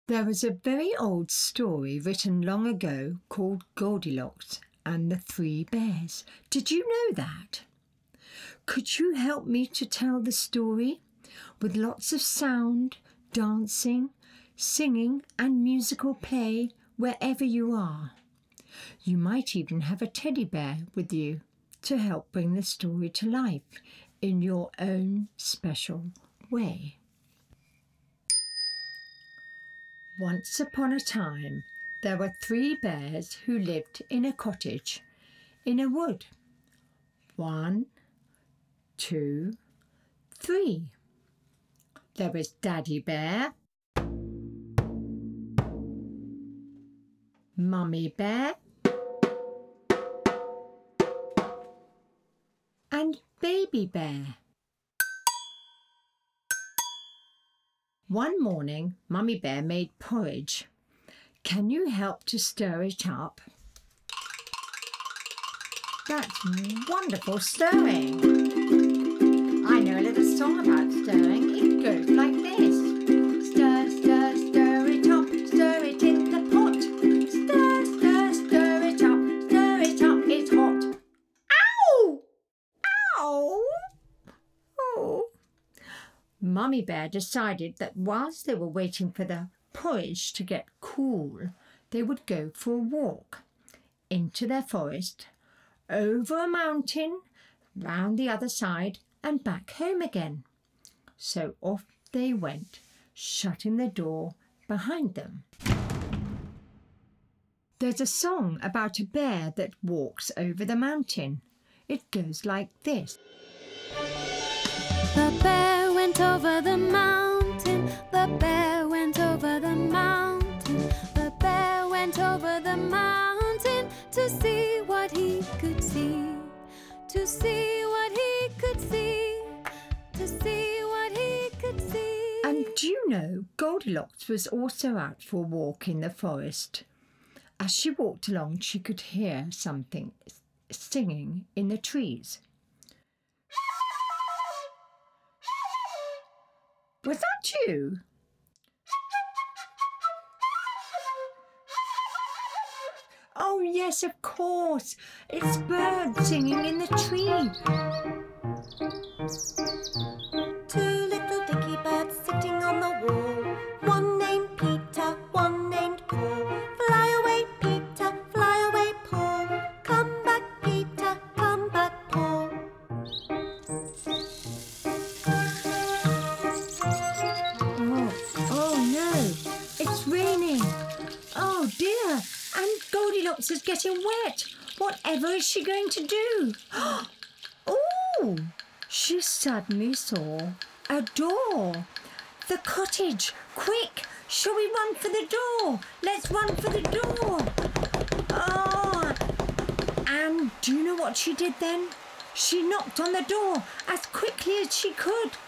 There was a very old story written long ago called Goldilocks and the Three Bears. Did you know that? Could you help me to tell the story with lots of sound, dancing, singing and musical play wherever you are? You might even have a teddy bear with you to help bring the story to life in your own special way. Once upon a time, there were 3 bears who lived in a cottage in a wood. 1, 2, 3. There was Daddy Bear, Mummy Bear, and Baby Bear. One morning, Mummy Bear made porridge. Can you help to stir it up? That's wonderful stirring. I know a little song about stirring. It goes like this. Stir, stir, stir it up, stir it in the pot. Stir, stir, stir it up, it's hot. Ow! Ow! Oh. Mummy Bear decided that whilst they were waiting for the porridge to get cool, they would go for a walk into their forest, over a mountain, round the other side and back home again. So off they went, shutting the door behind them. There's a song about a bear that walks over the mountain. It goes like this. The bear went over the mountain, the bear went over the mountain, the bear went over the mountain to see what he could see, to see what he could see, to see what he could see. And do you know, Goldilocks was also out for a walk in the forest. As she walked along, she could hear something singing in the trees. Was that you? Oh, yes, of course. It's birds singing in the tree. 2 little dicky birds sitting on the wall. One named Peter, one named Paul. Fly away, Peter, fly away, Paul. Come back, Peter, come back, Paul. Oh no, it's raining. Oh dear, and Goldilocks is getting wet. Whatever is she going to do? Oh, she suddenly saw a door. The cottage. Quick, shall we run for the door? Let's run for the door. Oh, and do you know what she did then? She knocked on the door as quickly as she could.